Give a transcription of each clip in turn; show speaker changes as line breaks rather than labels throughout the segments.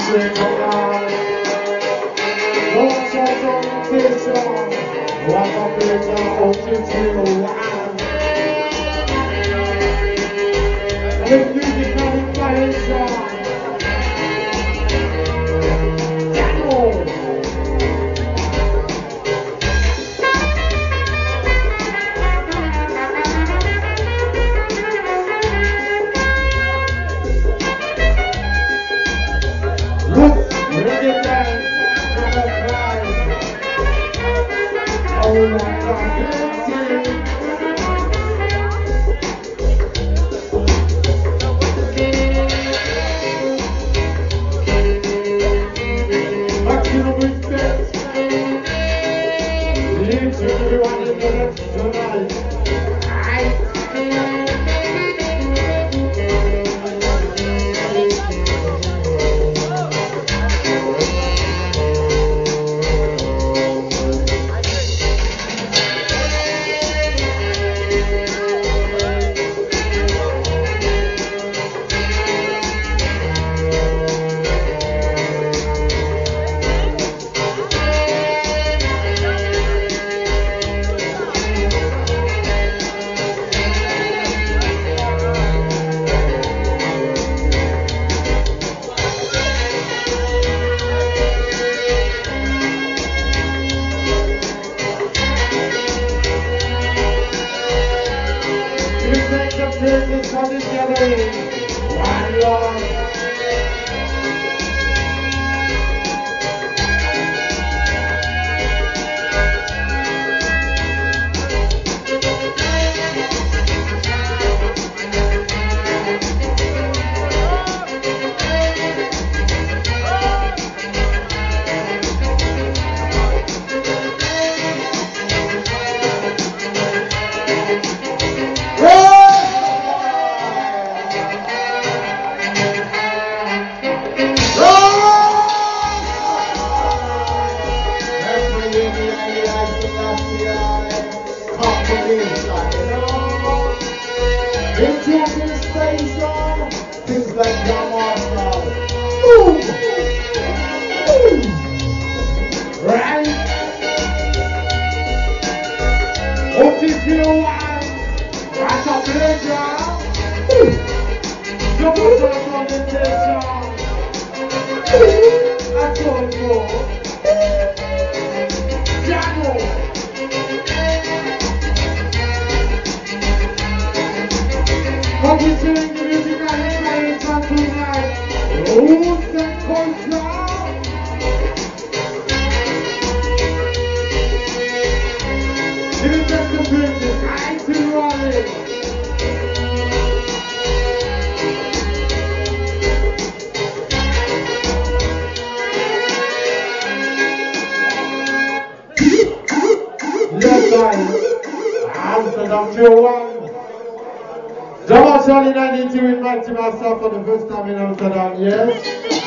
Myself for the first time in Amsterdam, yes.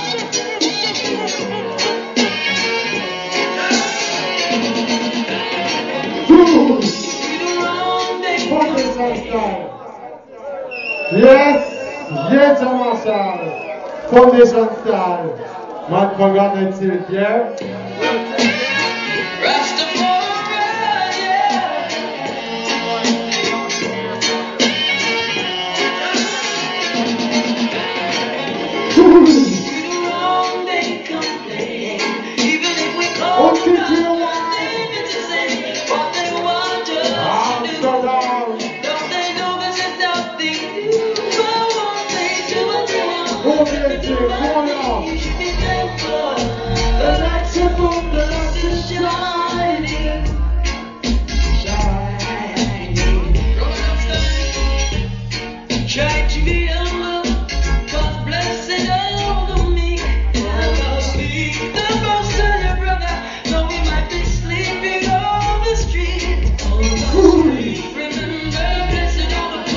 Yes, yes, Marshall. Foundation style. Man forgot to see it, yeah?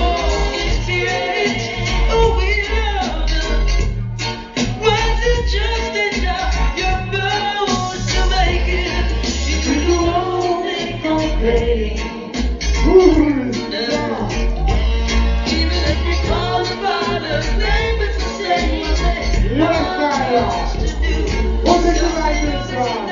Just
What's it like this song?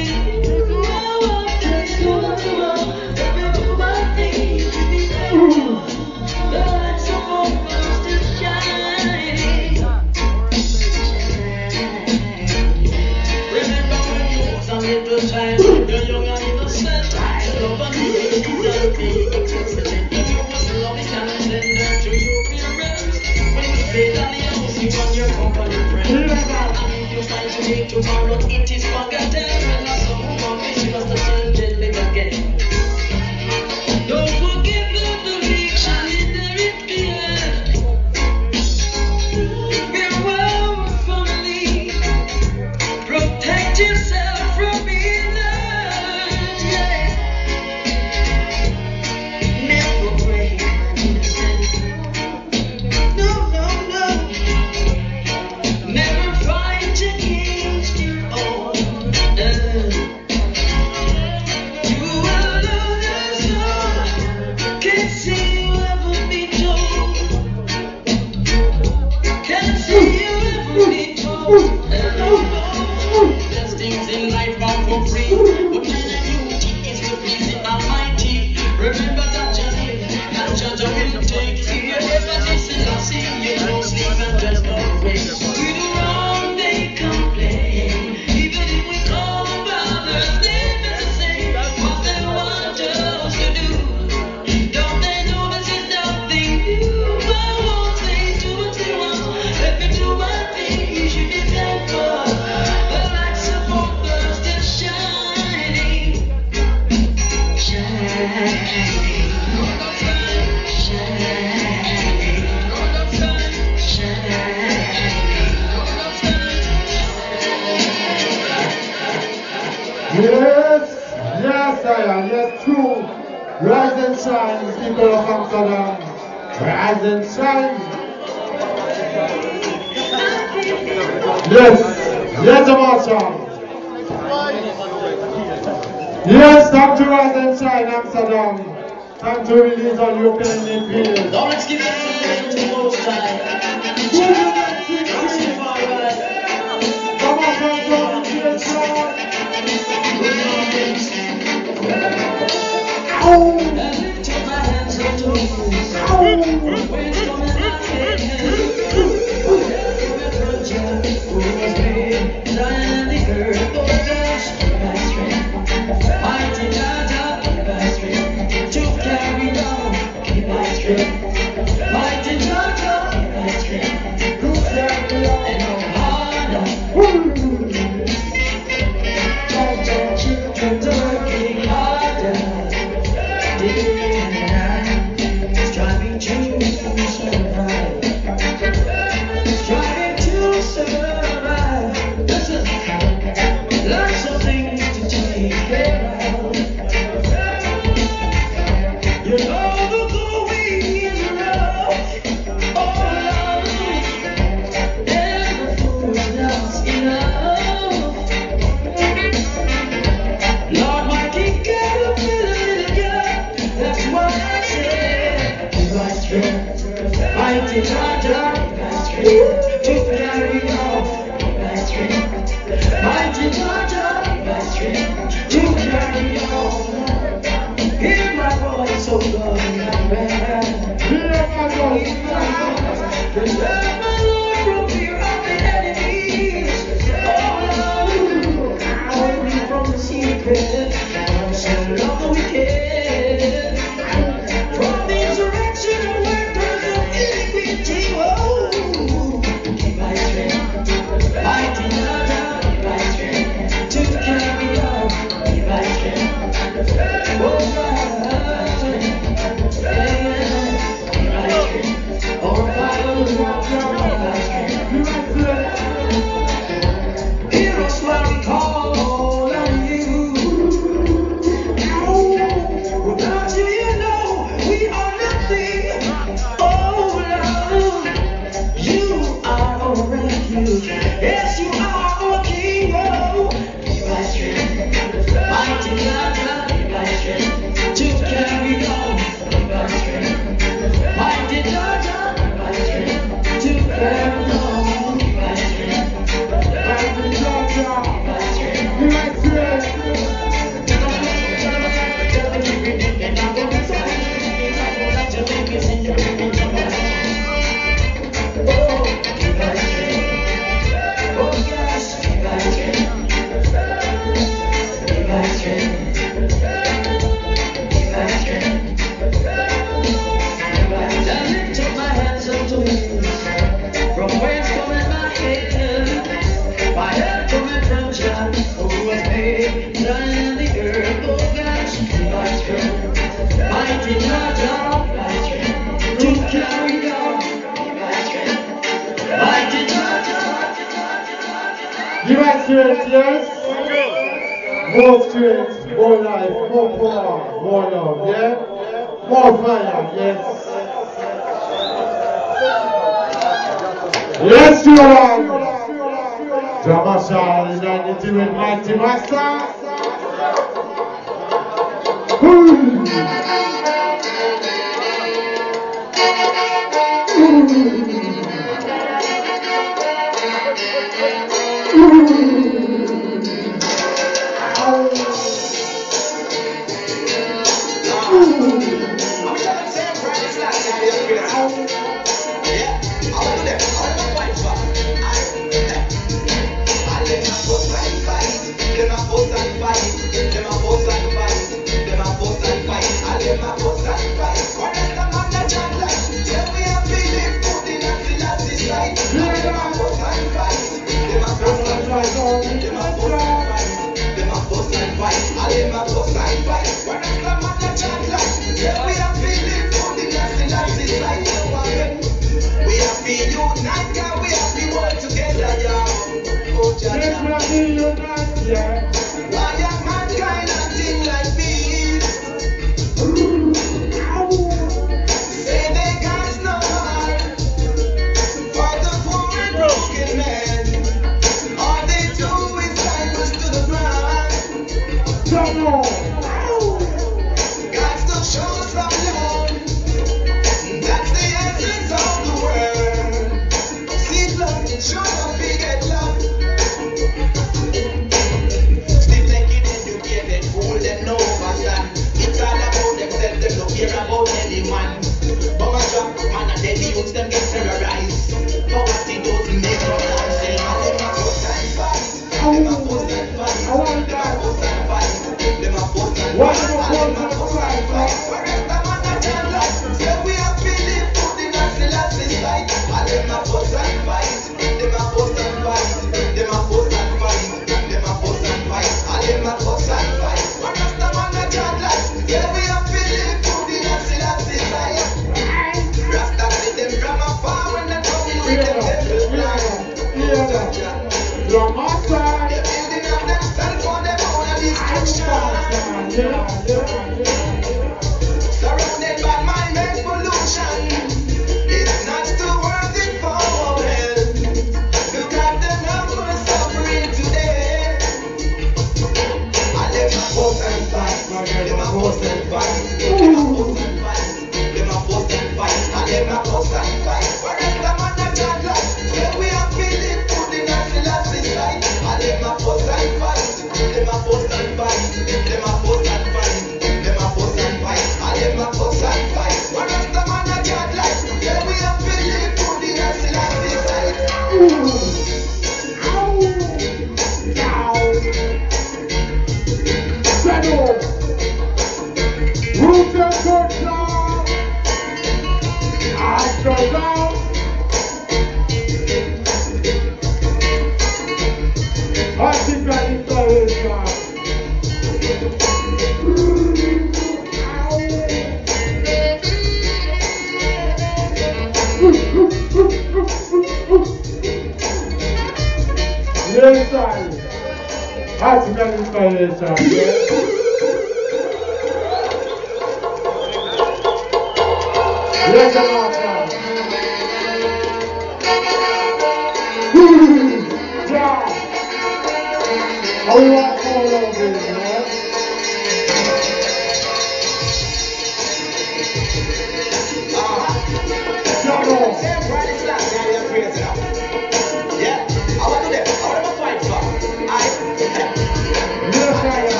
Tomorrow it is forgotten, and I saw my vision of the children live again. Don't forget the conviction in the repent. Farewell, family. Protect yourself from being hurt. Yeah. Never break innocence. No, no, no. Never fight against your own. You will lose your soul. Can't see you ever be told. Can't see you ever be told. There's things in life bound for free. But my duty is to please the Almighty. Remember that you live, and judge will take you. You never listen or see, you don't sleep and just don't wake. We do wrong, they complain. Even if we call them others, they're the same. What they want us to do. Don't they know this is nothing new? I won't say do what they want. Let me do my thing, you should be thankful. The lights of hope are still shining. Shining.
Yes, yes I am, yes true. Rise and shine, people of Amsterdam. Rise and shine. Yes, yes Amsterdam. Yes, time to rise and shine Amsterdam. Time to release all your pain and fears.
Now let's give it to the Most High.
Come on, come on, yes, Lord.
I lift up my hands up to you. Praise from my head. Every project was made. Zion the earth, oh gosh, by strength. Mighty Jah, keep my strength. To carry on, keep my strength. Mighty Jah, keep my strength. To carry on, and no harder. Jah, children working harder. Day and night, striving to survive. Striving to survive. Listen, lots of things to take care of. You know the going is rough. Oh Lord, never fools not enough. Lord, my king got a little girl. That's what I said. Give my strength, mighty Jah, give my strength to carry on. Give my strength, mighty Jah, give my strength to carry on. Hear my voice, oh God, my man.
Hear my voice.
Preserve my Lord from fear of the enemies. Oh Lord, hold me from the secret. And love the wicked. From the insurrection and workers of iniquity. Oh, keep my strength. Mighty Jah, keep my strength. To carry on, keep my strength. Oh, my strength. Keep my strength. Oh, Father,
Give us strength, yes? More strength, more life, more power, more love, yeah? More fire, yes? Yes, you are! Jamasha is an intimate mighty master.
Surrounded by mind-made pollution, it's not too worth it for well. Look at the numbers suffering today. I let my post and fight, let my post and fight, let my post and fight, let my post and fight, I let my post and fight. Whereas the man that God life, say we are feeling food in our Selassie's life. I let my post and fight, let my post and fight, let my post and fight.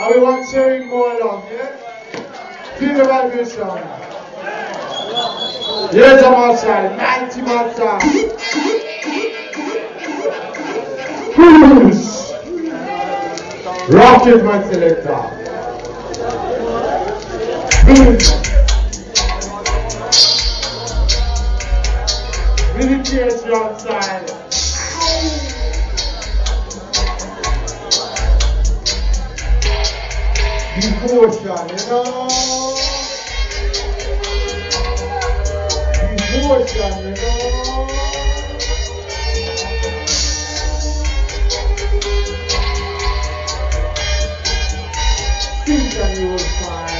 And we want sharing more love, yeah? Feel the vibration. Here's a master, 90 master. Push! Rocket my selector. Meditation outside. Devotion, you know? Devotion, you know? Think and you will find.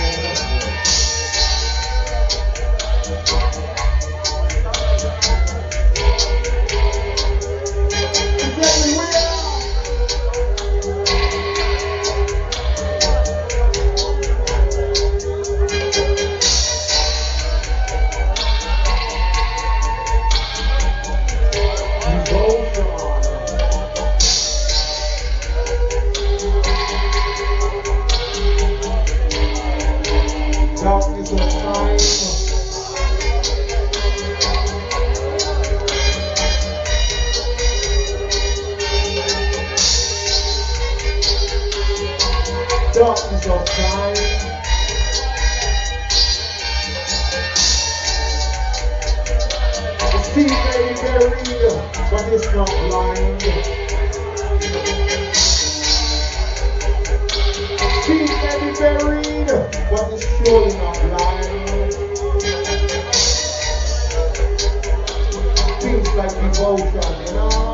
Darkness of time. The sea may be buried, but it's not blind. The sea may be buried, but it's surely not blind. Things like devotion, you know.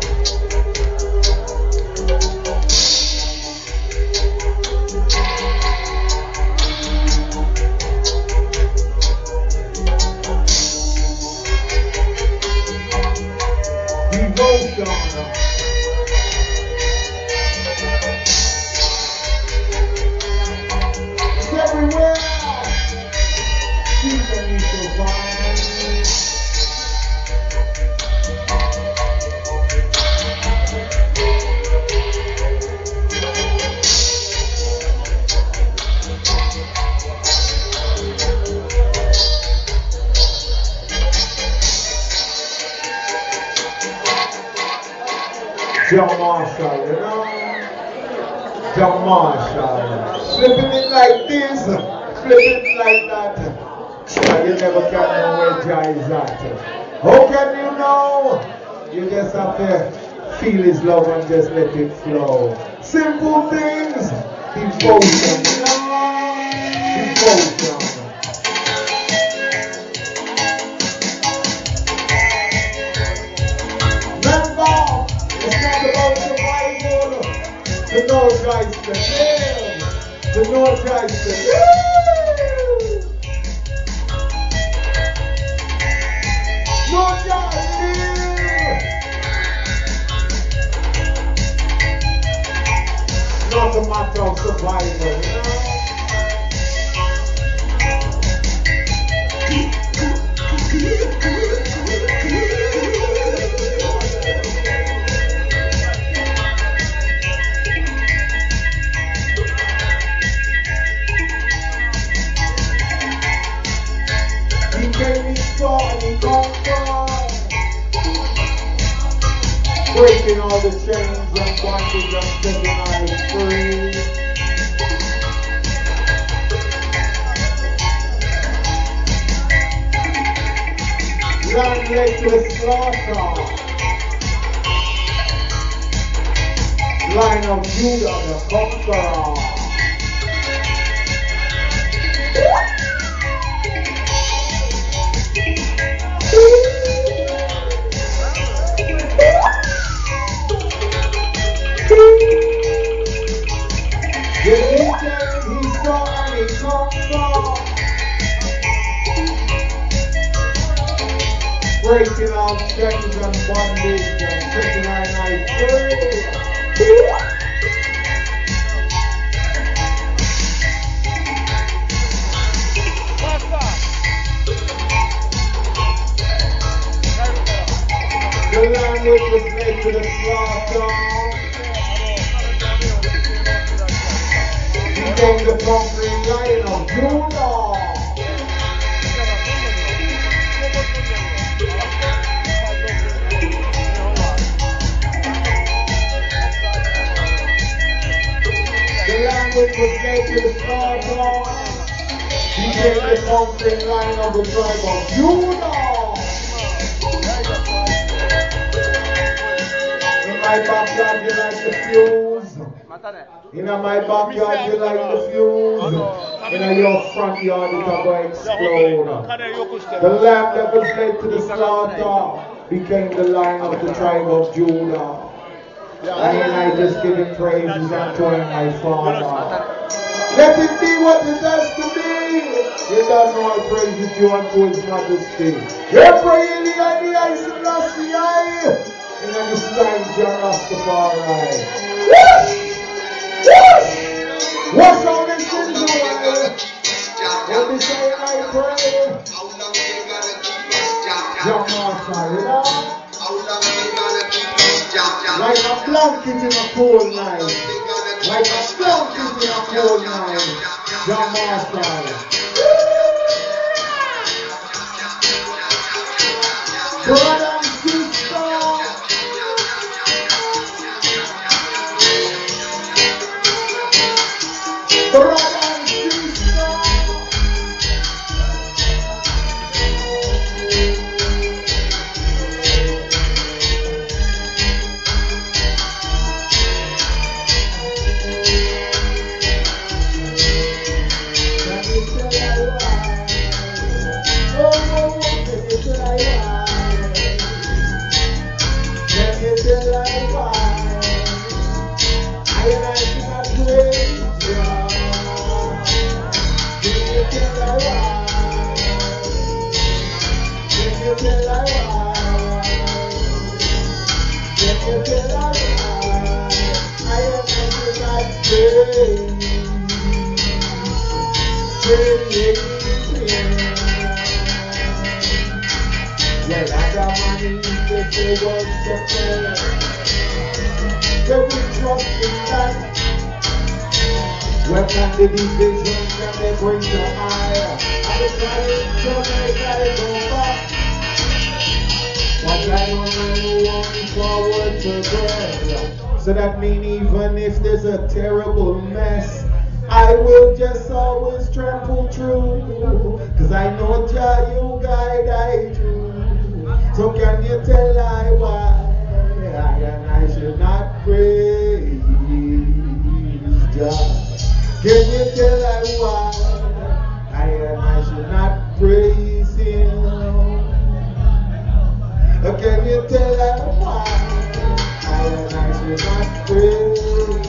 John Marshall, you know? John Marshall. Flipping it like this, flipping it like that. And you never can know where Jah is at. How can you know? You just have to feel his love and just let it flow. Simple things. Devotion, you know? Devotion. The North Geist, the North Geist, North Geist, not a matter of survival, you know? Breaking all the chains and bondage and setting us free. Land led to the slaughter. Line of Judah the conqueror. Breaking all chains and bondage and setting our life free. The land which was made to the slaughter. became the conquering lion of Judah. The lamb which was made to the slaughter became the conquering lion of the tribe of Judah. In my backyard you like the fuse. In my backyard you like the fuse. In your front yard it will explode. The lamb that was led to the slaughter became the lion of the tribe of Judah. And I just give him praises unto my Father. Let it be what it has to be. You don't know I praise it you unto his majesty. You're praying in the eyes of the eye. In this time, John Rastafari. Yes! Yes! What's all this in the world? When we say I pray, John Rastafari, you know? Like a blanket in a cold night. Like a blanket in a cold night. John Rastafari. Brother and sister. Brother and sister. When can the divisions and they bring to higher? I was trying to make I go back. But I don't know forward to progress. So that means even if there's a terrible mess, I will just always trample through. Cause I know Jah, you guide I through. So can you tell I why I should not praise Jah? Can you tell I why I should not praise him? Can you tell I why I should not praise?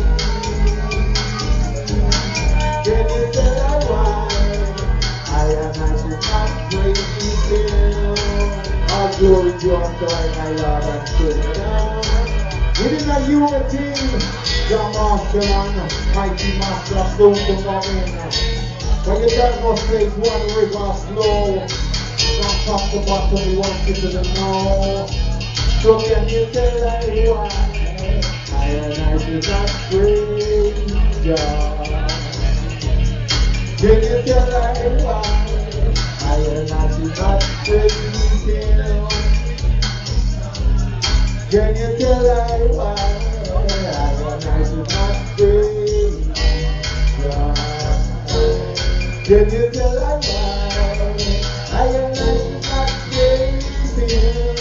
Can you tell I why I should not praise him? All glory to our God, my Lord and Savior. Within a unity, your master and mighty master soon to come in. When you don't know place one river slow, from top to bottom we want you to the know. So can you tell I why I should not praise God? Can you tell I why I should not praise him? Can you tell I why I should not praise God? Can you tell I why I should not praise him?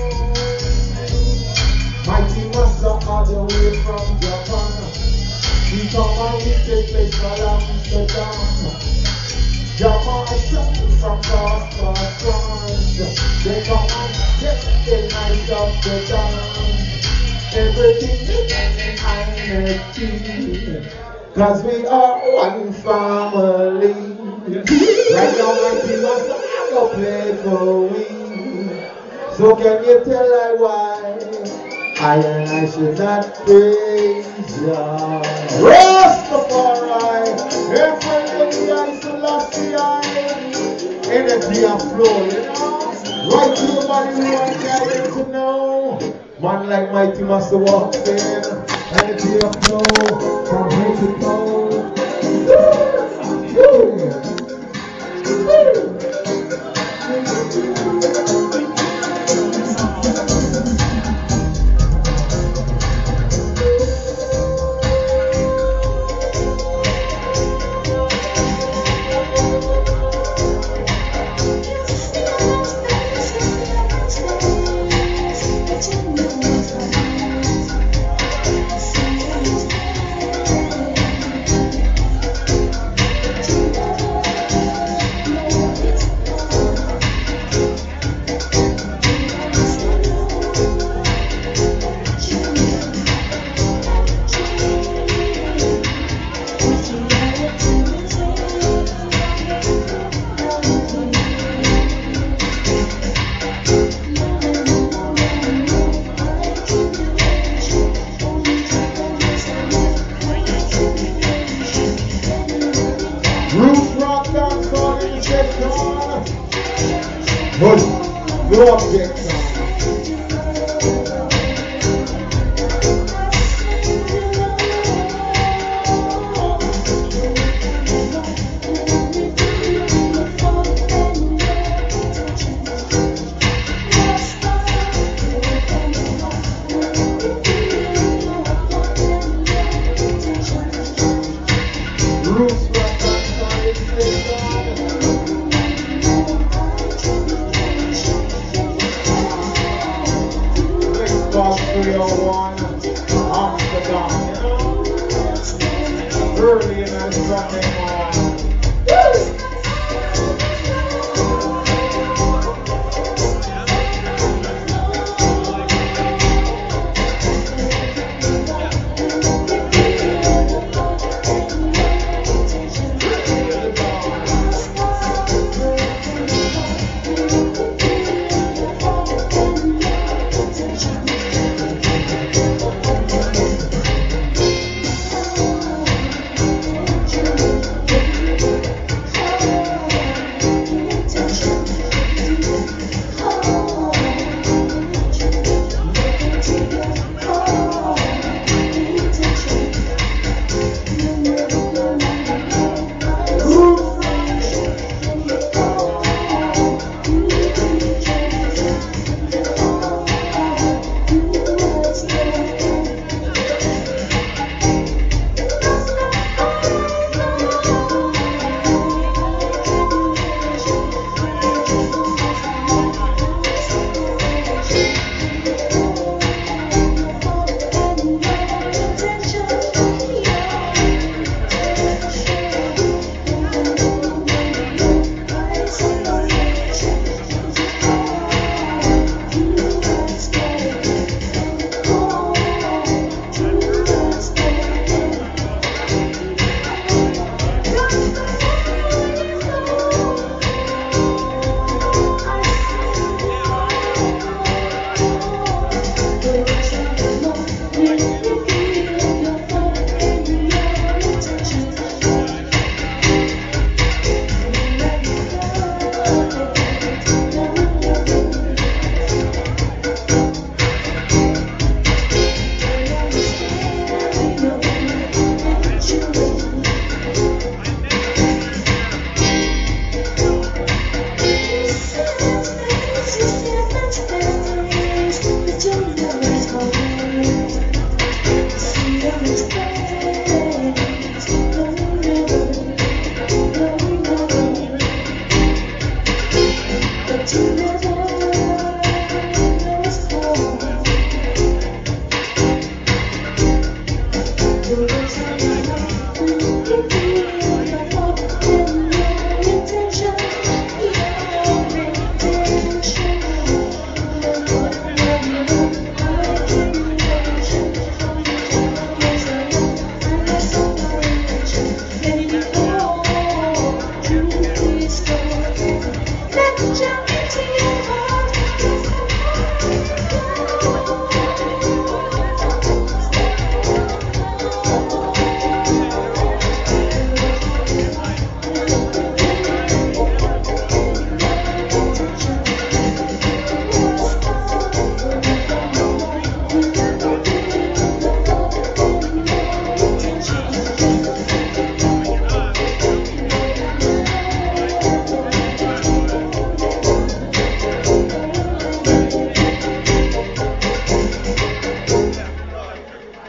Mighty master all the way from Japan. He come and we take place for Amsterdam. Jamaica from far France. They come and get the night of the dawn. Everything is behind the cause we are one family. Right now my team must go play for we. So can you tell I why I should not praise Jah? Rastafari, every day I Selassie, energy and flow, you know. Right to the body we want you to know. Man like mighty master walks in, energy and flow from head to toe.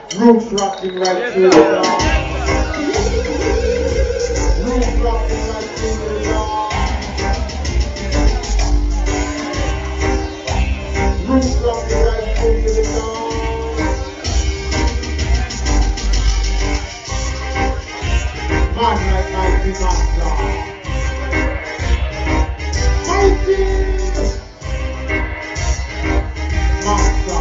Roots rocking right through the dawn. Roots rocking right through the dawn. Roots rocking right through the dawn. Man like mighty master. Mighty master.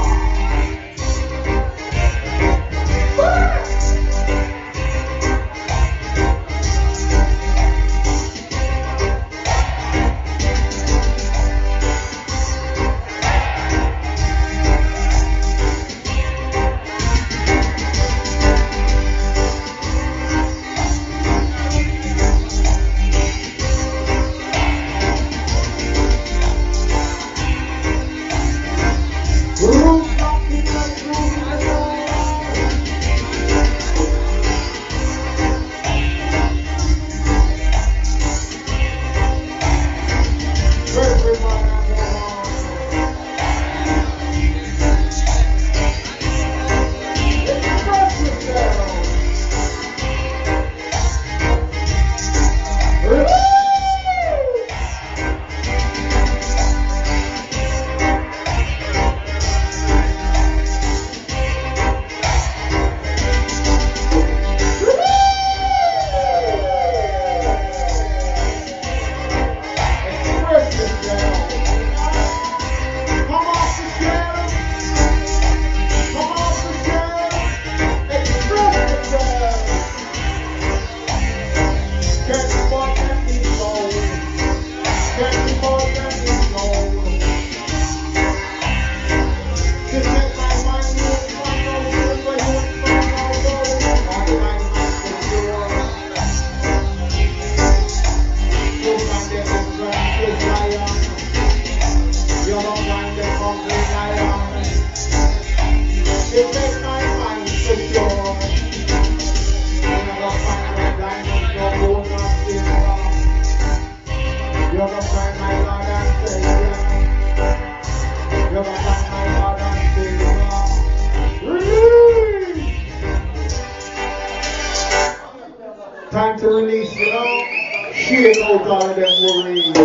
Time to release, you know? Shake out all of them worries.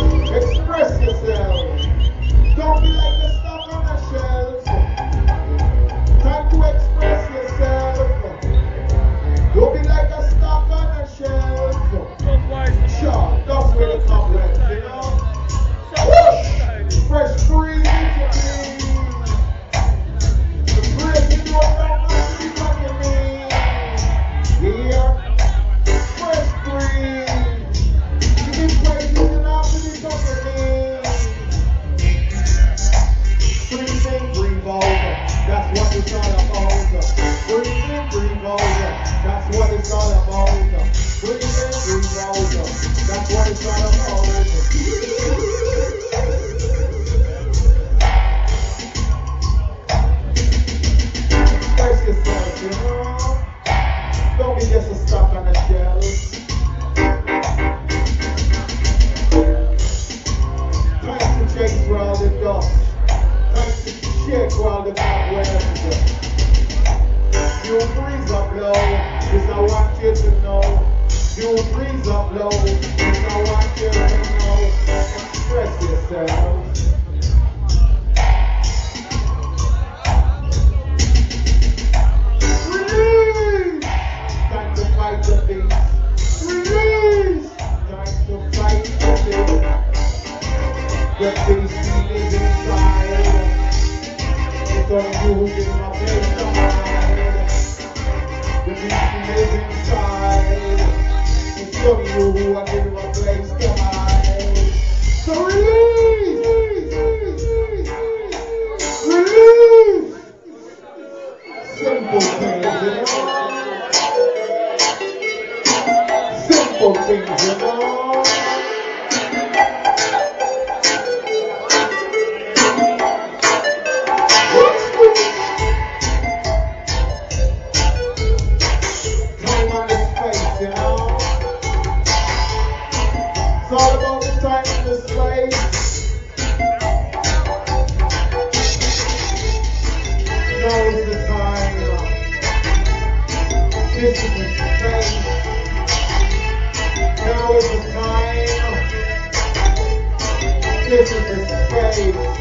Express yourself. Don't be like the stuff on the shelves. Time to express yourself. Don't be like the stuff on the shelves. Sure, that's where the problem is, you know? Whoosh! Fresh breeze into me. The breaking you around my feet on your knees. Yeah. Fresh breeze. You can praise it and after this on your knees. Breathe in, breathe over. That's what it's all about. Breathe in, breathe over. That's what it's all about. Breathe in, breathe over. That's what it's all about. Express yourself, you know? Don't be just a stuck on the shelf. Time to chase where all the dust. Time to shake where all the cobwebs. You breeze up low, this I want you to know. You breeze up low, this I want you to know. Express yourself. Release! Time to fight the beast. Release! Time to fight the beast. The beast is inside. It's on you who give my place to hide. The beast is inside. It's on you who I give my place to hide. So release! Release! Simple things, you know? Simple things, you know? Time on the space, you know? It's all about the time and the space. Now is the time, you know? This is the space. Now is the time. This is the space.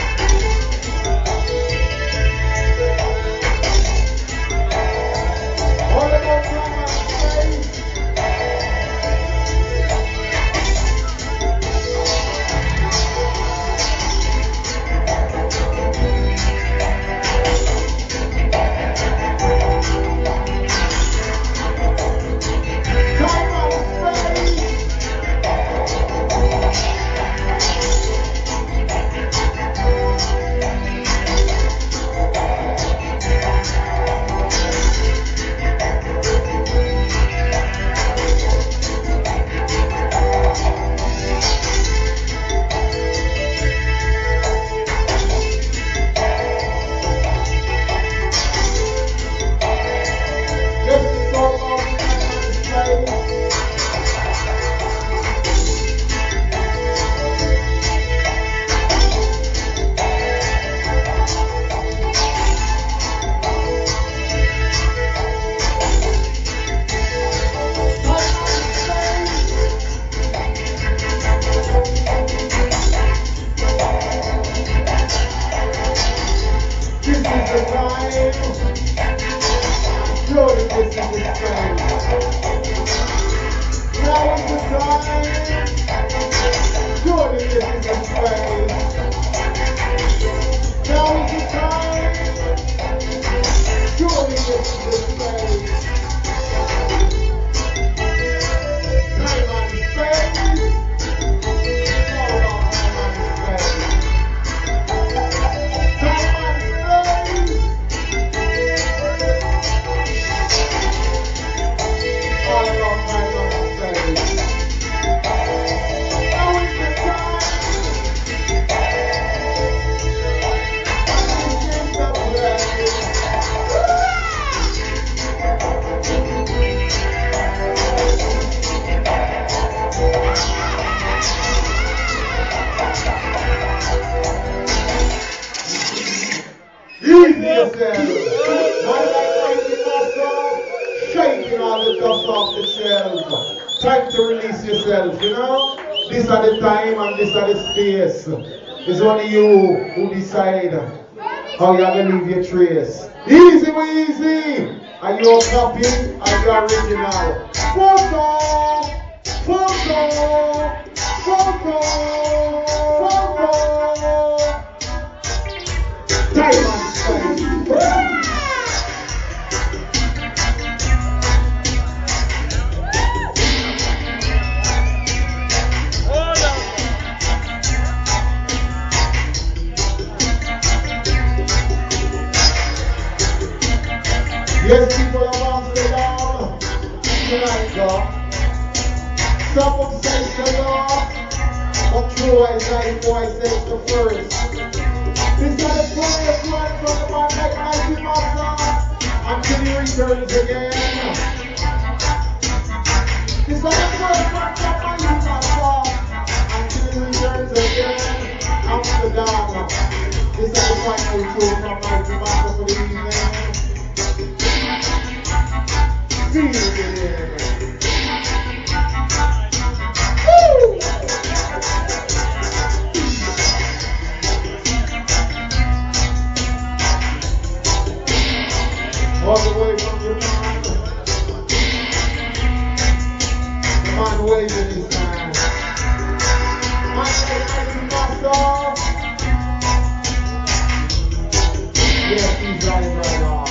All about time and space. Shaking all the dust off the shelf. Time to release yourself, you know? This are the time and this are the space. It's only you who decide how you're going to leave your trace. Easy, easy. Are you a copy? Are you original? Photo! Photo! Photo! Photo! Time and space. Yes, people of Amsterdam, tonight, some would say it's the law, but true I say before I say it's the first. This is the first one from the man like Mighty Master, until he returns again. This is the first one from Mighty Master, until he returns again. Amsterdam, this is the final tune from Mighty Master for the evening. Feel it. Woo! All the way from Japan. The man waving his hand. Master. Yes, he's right off.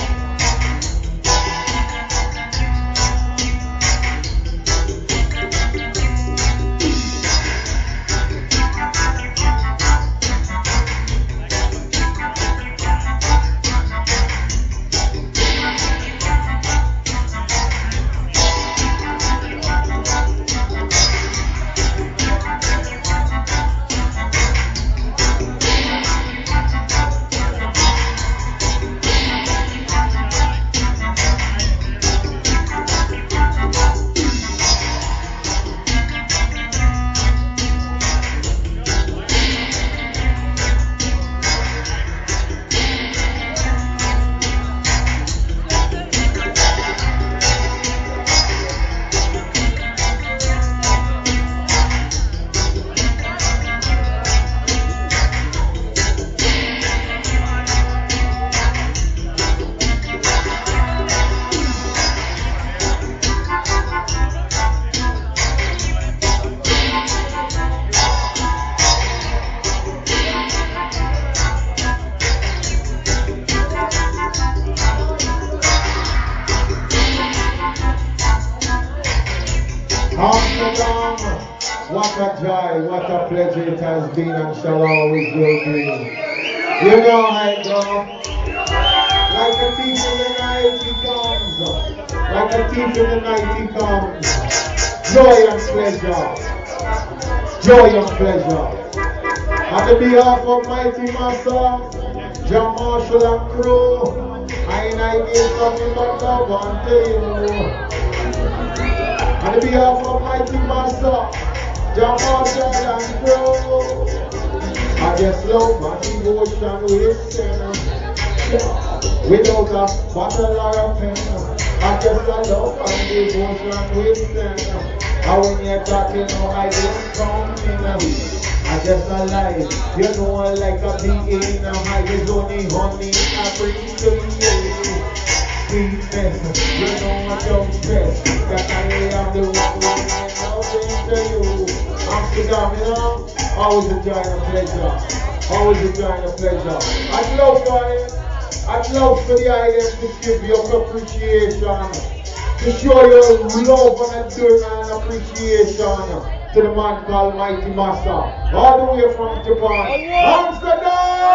Amsterdam, what a joy, what a pleasure it has been and shall always will be. You know how it goes. Like a thief in the night he comes. Like a thief in the night he comes. Joy and pleasure. Joy and pleasure. On behalf of Mighty Master, John Marshall and crew, I give something but love unto you. On behalf of Mighty Master, John Marshall and crew, I just love my devotion with sin. Without a bottle or a pen, I just love and devotion with sin. And when you're talking, no, I don't come in. I just a lie, you know I like a bee in a high, is only honey I bring to you. Sweetness, you know I don't stress, that I am the one who I'm to you. Amsterdam, you know, always a joy and a pleasure, always a joy and a pleasure. I'd love for it, I'd love for the items to give you appreciation, to show your love and appreciation. To the man called Mighty Master, all the way from Japan, Amsterdam!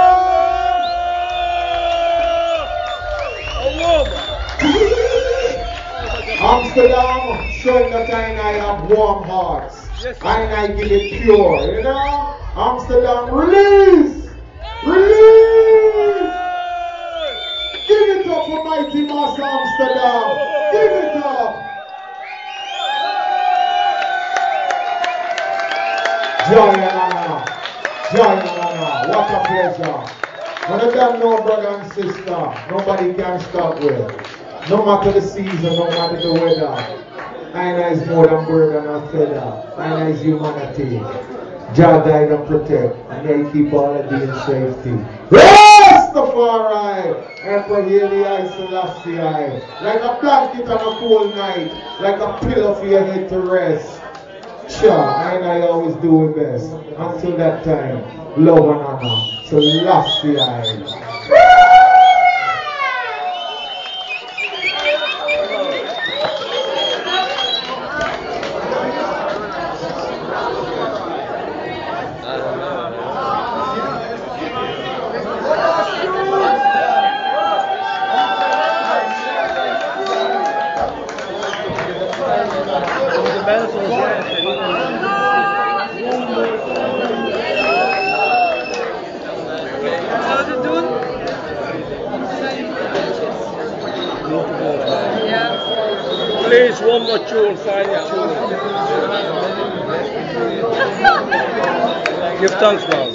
Amsterdam, showing that I have warm hearts, and I give it pure, you know? Amsterdam, release! Release! Give it up for Mighty Master Amsterdam! Give it up! Joy and honor, what a pleasure. When I don't know brother and sister, nobody can stop with. No matter the season, no matter the weather. I is more than bird and a feather. I is humanity. Jah died and protect, and they keep all of thee in safety. Rastafari, Emperor Haile I Selassie, like a blanket on a cold night, like a pillow for your head to rest. Sure, and I always do my best. Until that time, love and honor. So last the eyes.
Please, one more tune, final tune. Give thanks, man.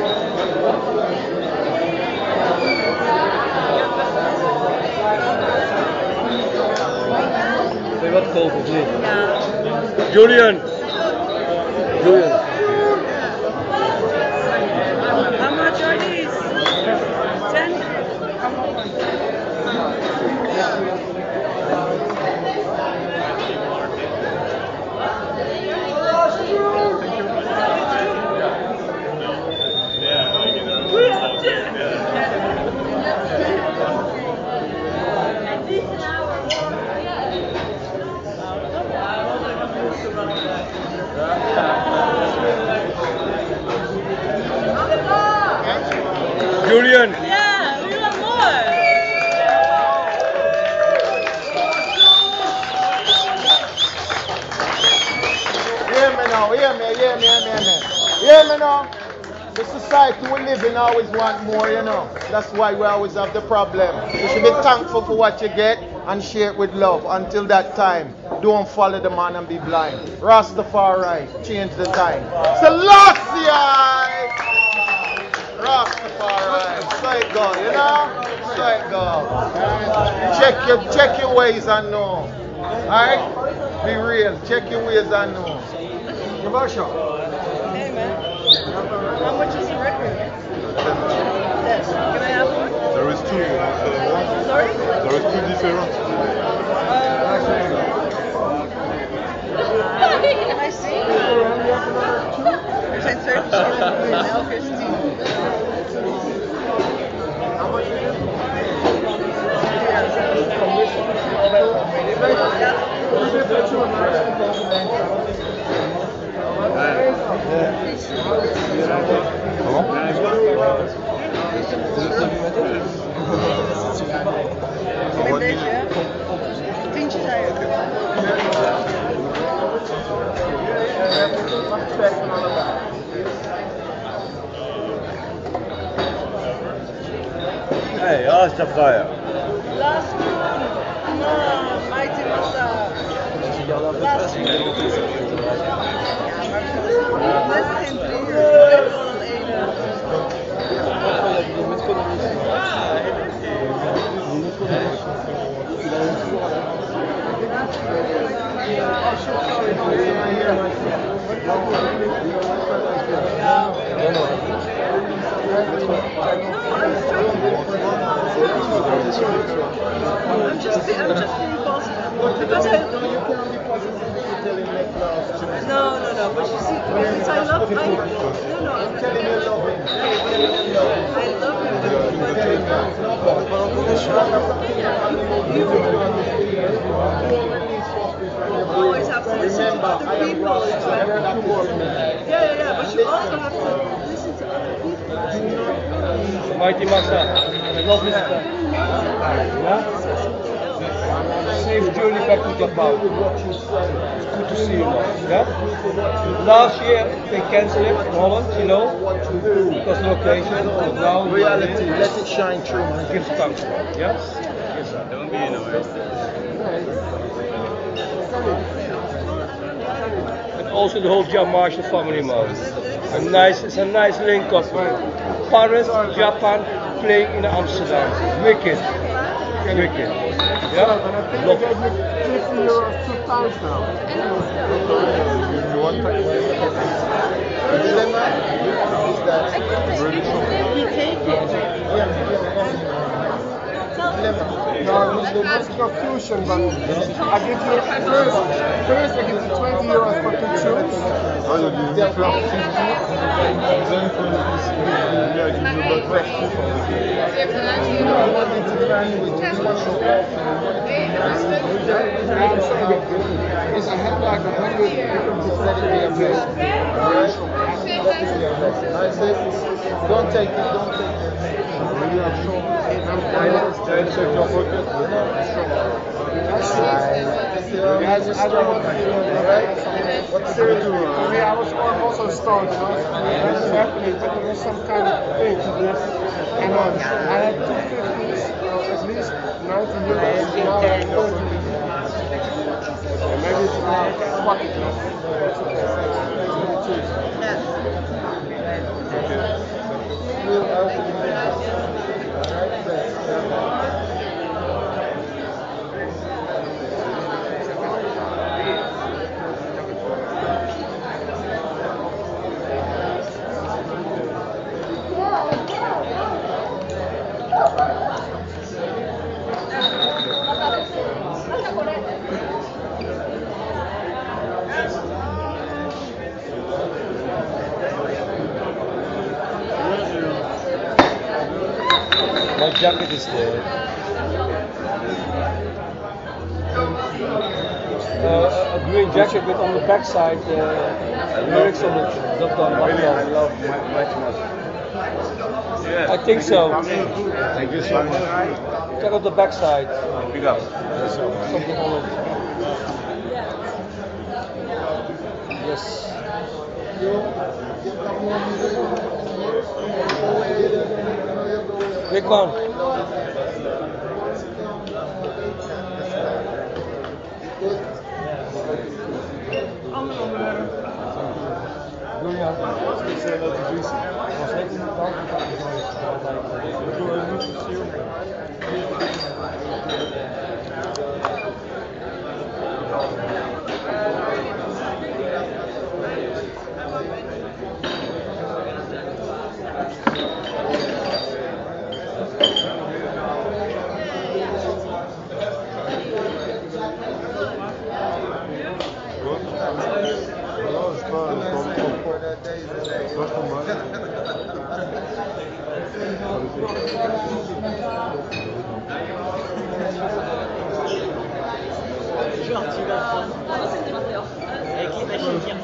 Say what call for please. Julian.
How much are these? 10?
Julian.
Yeah, we want more.
Hear me now, hear me now. The society we live in always want more, you know. That's why we always have the problem. You should be thankful for what you get and share it with love. Until that time, don't follow the man and be blind. Rastafari, change the time. Selassie! Rastafari, so it go, you know? So it go. Check your ways and know. Alright? Be real. Check your ways and know. Commercial.
Hey, man. How much is the record? Yes. Can I have one?
There is two.
Sorry?
There is two different.
I see. There's a third now 15. How much is it? Met deze, hè? Tientje zei je.
Hey, ja, is dat vrij.
Last one. No, Mighty Massa. Last one. Ja, maar dit is geen 3 uur. Het is wel een 1 uur. I'm just being positive. Because no, but you see, since I love him. You always have to listen to other people. Yeah, but you also have to listen to other people.
Mighty Massa, love is yeah? Safe journey back to Japan. It's good to see you now. Yeah? Last year they cancelled it in Holland, you know, because of location. But now
Reality, let it shine through, man.
gives thanks. Yeah?
Don't be annoyed.
And also the whole John Marshall family, man. It's a nice link up. Paris, Japan, playing in Amsterdam. Wicked. Yeah? Love it.
50 euros 2 times now. You want the dilemma is that
We take it.
no, it's the confusion, but I give you first I give you 20 euros for 2 shirts. Is I have like 100 I said, don't take it. I was also stoned, you know. That's happening, but there was some kind of thing. And I had 250s, at least 90 euros. Now I have 30. Maybe it's fuck it.
My jacket is there. A green jacket with on the back side lyrics on it.
I love Mighty Massa. Yeah.
I think so.
Thank you so much.
Check out the back side.
Big up.
Something on it. Yes. Rick on.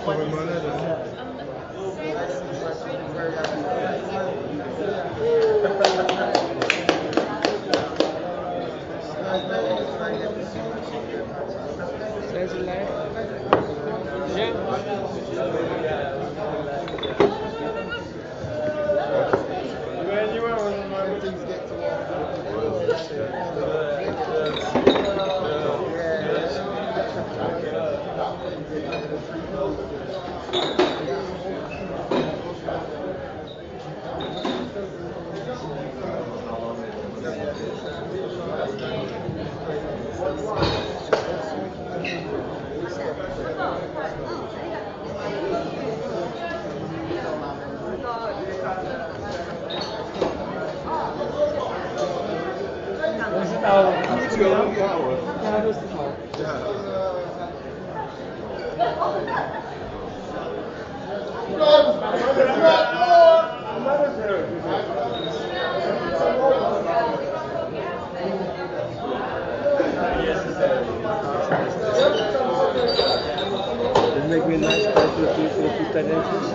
Make me nice for the 10 inches.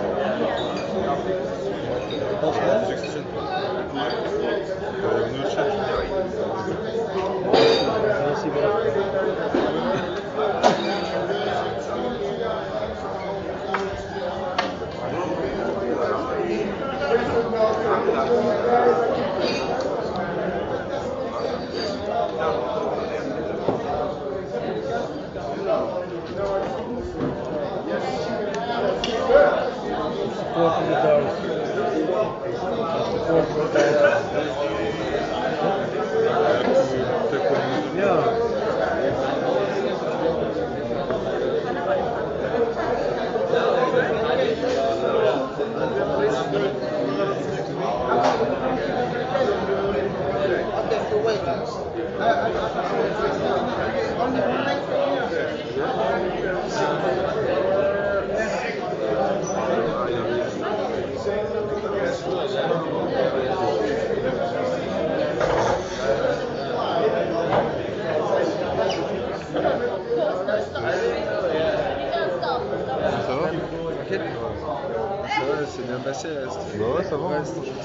C'est bien passé.
Ouais, ça va.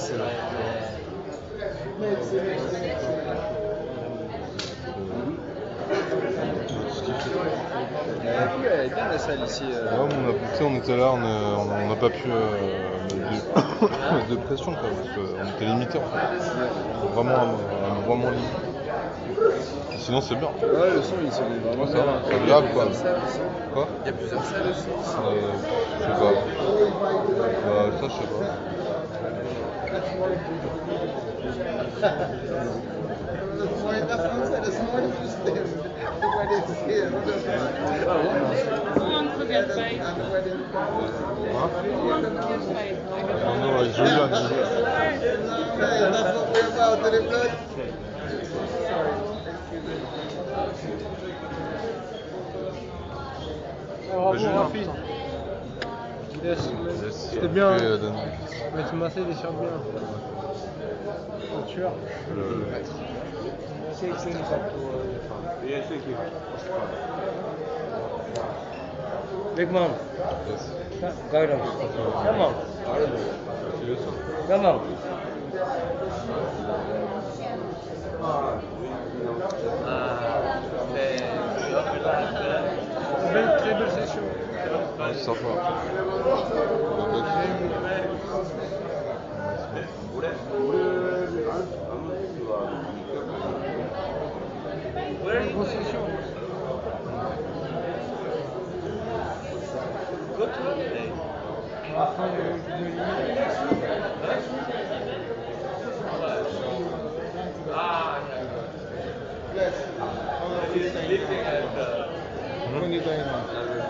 Elle est bien la salle ici.
On était là, on n'a pas pu mettre de pression quoi, parce qu'on était limité en fait. Vraiment limité. Sinon c'est bien.
Ouais, le son il sonne vraiment
ça va, c'est agréable quoi. Quoi ?
Il y a plusieurs salles aussi.
Je sais pas. Ça je sais pas. Non, avec Julian.
Rapide. Yes. C'était bien. Mais tu m'as fait des choses bien. Sure. Big man.
Yes.
Guidance. Come on. Come on. Très belle session.
C'est sympa.
Grosse session. When you going on?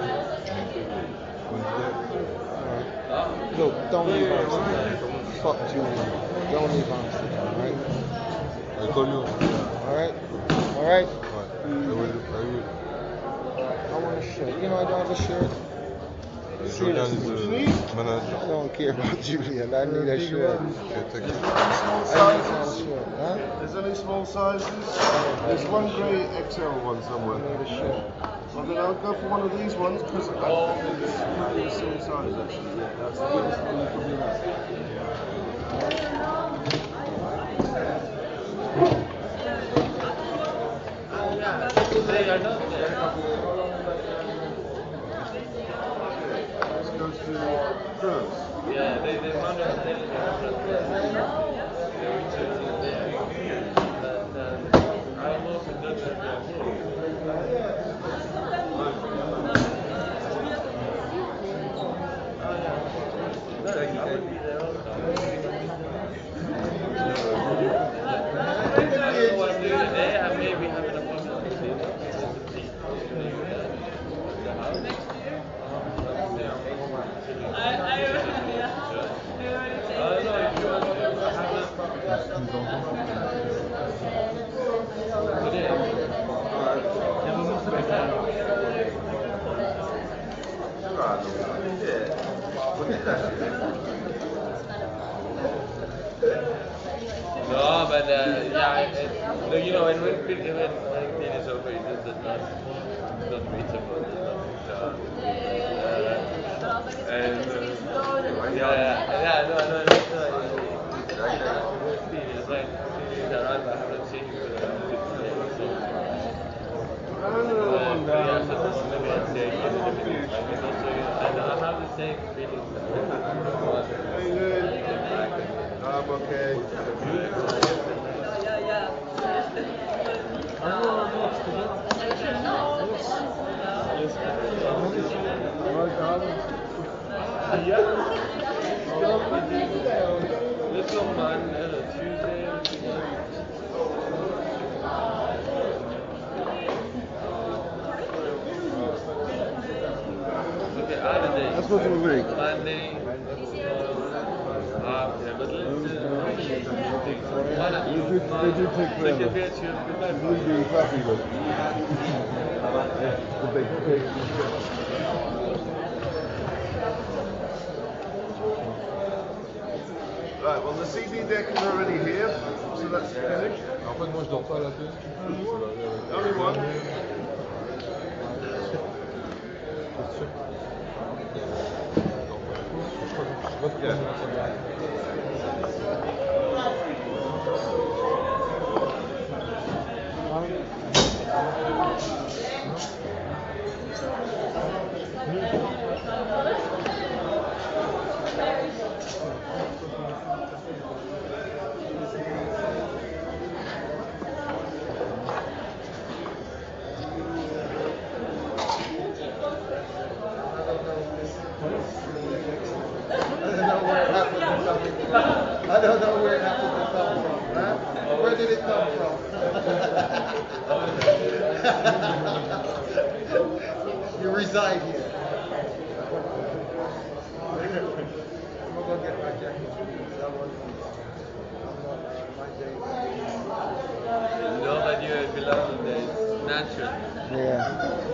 Look, don't leave Amsterdam. Fuck Julian. Don't leave Amsterdam, alright?
I call you.
Alright? Alright?
I will.
I want a shirt. You know I don't have a shirt?
Julian is the manager.
I don't care about Julian. I need a shirt.
Okay, take it.
I need a shirt, huh?
There's any small sizes? There's one grey XL one somewhere.
I need a shirt.
Well, then I'll go for one of these ones because it's really the same size actually. Yeah, that's the biggest one you can do that. Let's go to France.
Yeah, they run a I almost did that. I may be having a No, but you know, when thing is over, it is not reachable. It's like around. I haven't seen you. I have the same feeling.
I'm okay.
Little man, Tuesday. Okay, other days.
That's what we make.
Monday. Yeah, but let's
They do take forever. We'll be happy though. The big cake. Right, well the CD deck is already here, so that's finished.
En fait, moi je dors pas à la télé.
Only one. Yeah.
I don't know where it happened to come from. Huh? Where did it come from? You reside here. I'm gonna go get my jacket.
No, but you belong to the natural.
Yeah.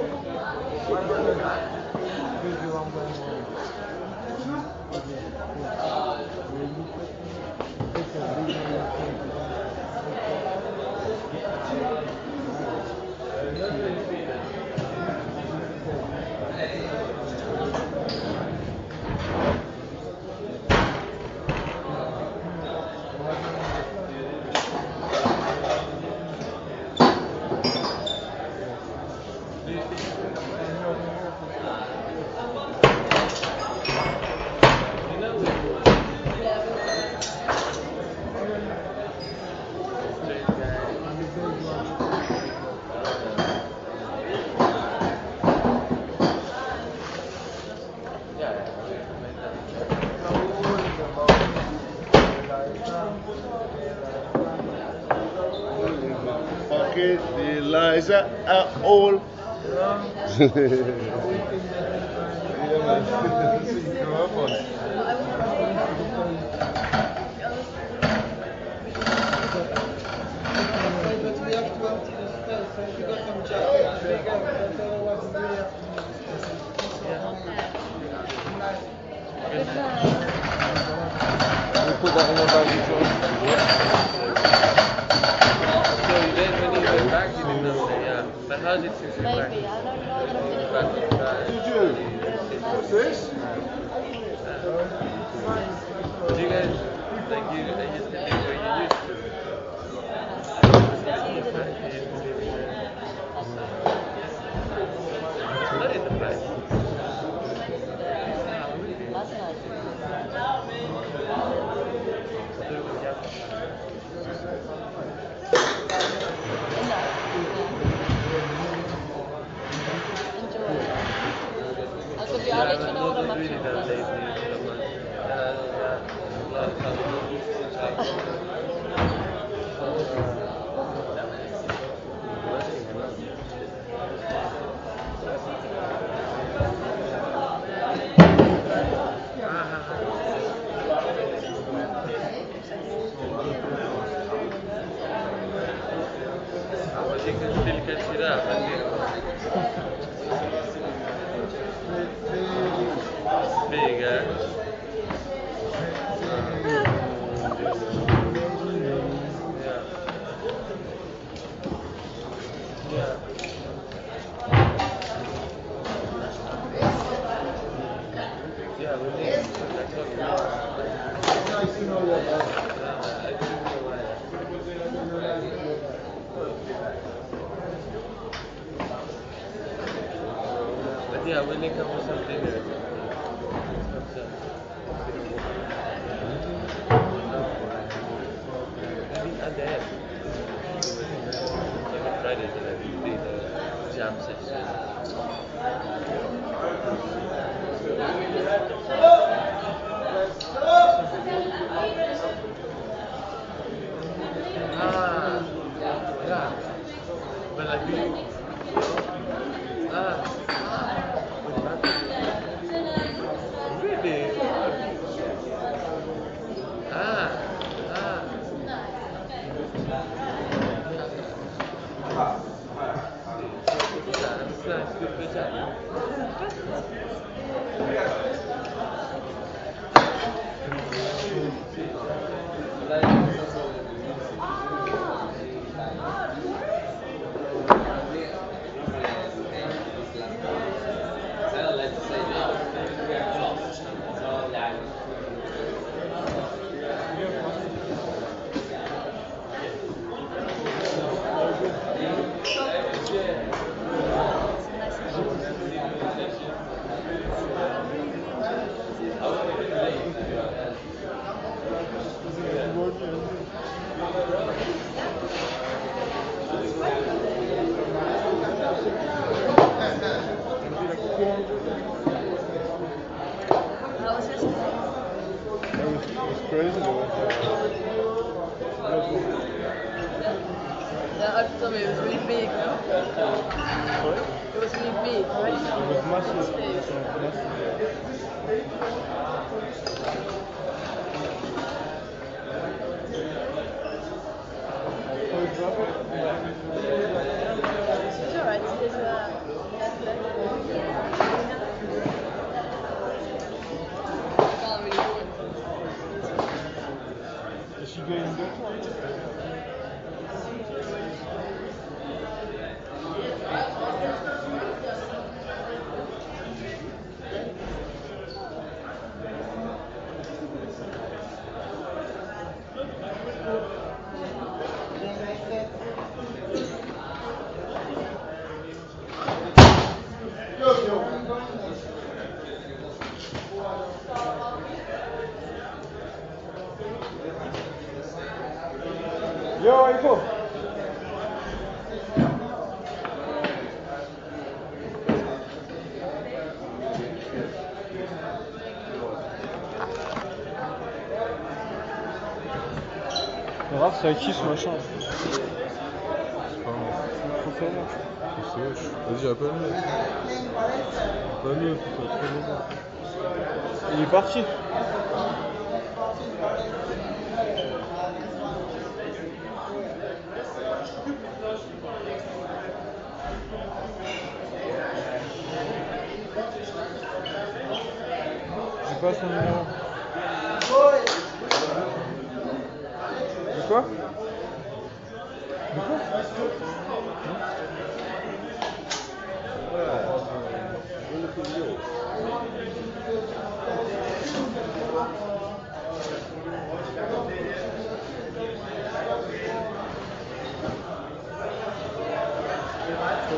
Fucking Eliza are all. Yeah, man. So you grew up on it.
But we have to go to this place, so you got some jackets, bigger, but otherwise we really have
We put that in your bag as well.
So then when you went back, you didn't know that, yeah. But how's it since you're back?
Maybe. I don't know that I'm going to
Did you? What's this?
Do you guys, like, you used to live where you used to? Not in the place.
Last night. Enjoy it. I'll let you know what I'm up
Really
to.
that lately. But you can still catch it up, and it's big, yeah, we need
Nice to know you.
But yeah, we'll link up for some dinner. Maybe at the end. Like on Fridays, and then we do the jam session. Yeah. But like really? That's nice, good job.
How was this?
It was crazy though.
Yeah, I told me it was really big, no? It was really big, right?
It was massive.
Stage. It's alright. It's can't really do it.
Is she going good? Yo, Info. Grave, c'est avec qui ce machin? Faut faire moi.
C'est moche. Vas-y, appelle-le. Appelle-le, c'est trop bon.
Il est parti. J'ai pas son numéro. De quoi? De quoi?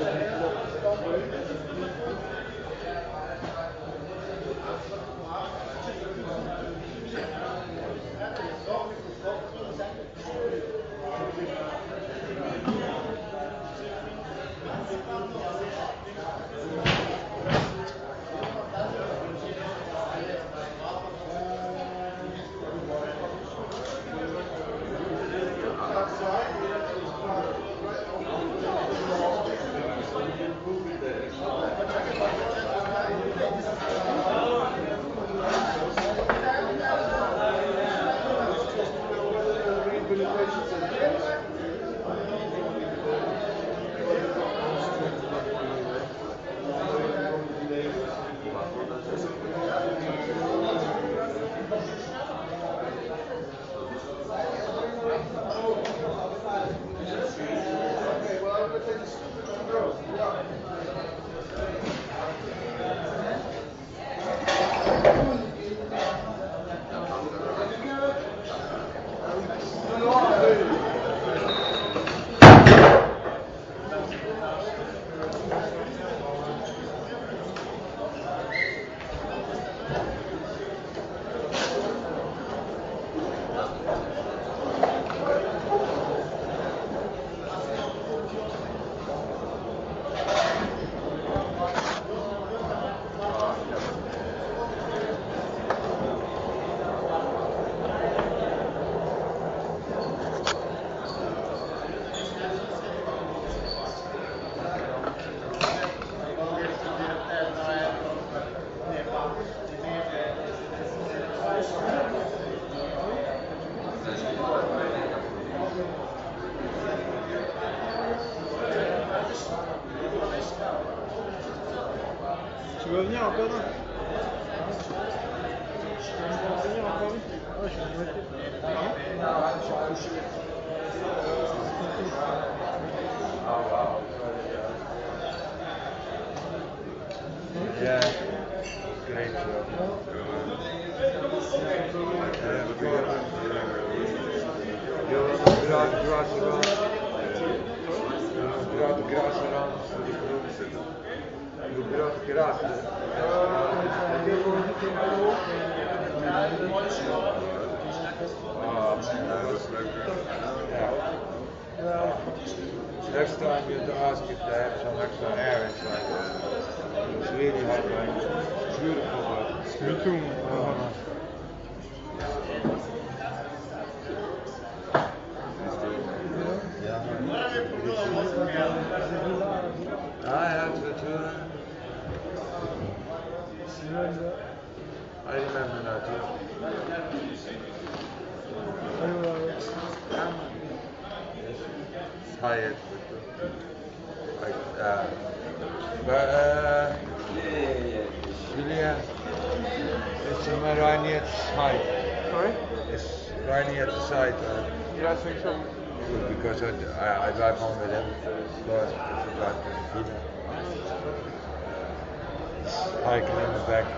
Tu veux venir encore là? Tu veux venir encore? Ouais, je vais me
Yeah, great job. Next time you have to ask if they have some extra air inside. It's really hot, right? It's beautiful, but
Me too.
I have to do. I remember now too. Tired with but Julia, it's right near the side.
Sorry?
It's right near the side.
Yeah, I think so.
Because I drive home with him. Because I drive to Villa. Hiking in the back.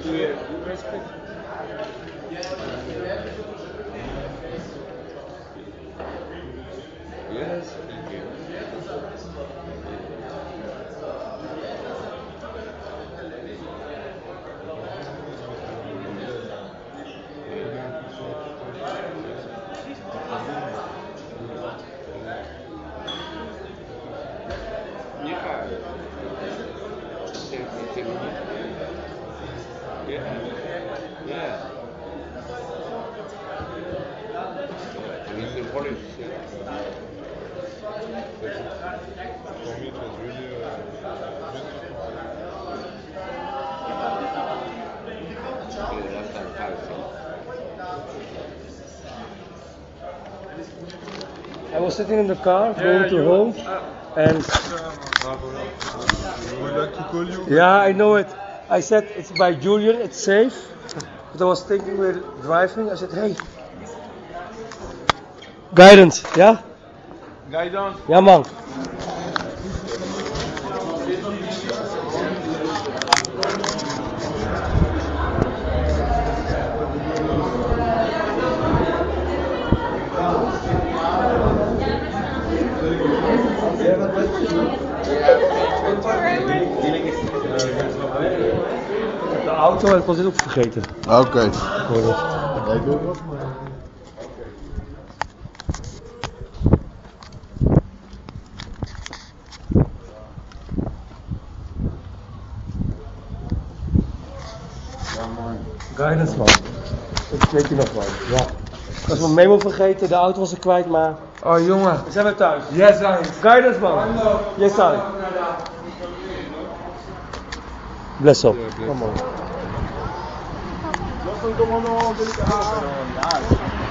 doe je respect. Yes, thank you. Yeah. Yeah. He's in college.
For me, it was really
I was sitting in the car going to home, and
We would like to call you.
yeah, I know it. I said it's by Julian, it's safe. But I was thinking we're driving. I said, hey, guidance, yeah?
Guidance.
Ja man. De auto heb ik al dit ook vergeten.
Oké.
Ik hoor het. Guidance man. Dat weet je nog wel. Ja. Ik was mijn memo vergeten, de auto was er kwijt, maar...
Oh jongen.
We zijn weer thuis.
Yes, I.
Guidance man. Yes I. Bless up. Come on.
Listen to me now,